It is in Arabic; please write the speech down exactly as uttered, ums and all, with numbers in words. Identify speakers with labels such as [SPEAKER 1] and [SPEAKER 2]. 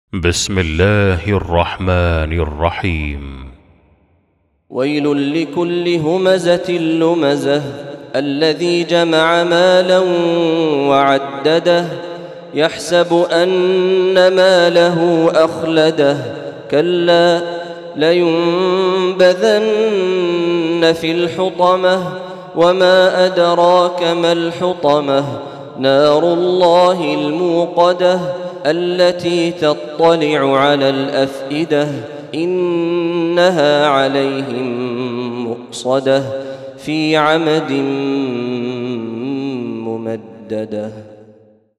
[SPEAKER 1] بسم الله الرحمن الرحيم.
[SPEAKER 2] ويل لكل همزة لمزة الذي جمع مالا وعدده يحسب أن ماله أخلده كلا لينبذن في الحطمة وما أدراك ما الحطمة نار الله الموقدة التي تطلع على الأفئدة إنها عليهم مؤصدة في عمد ممددة.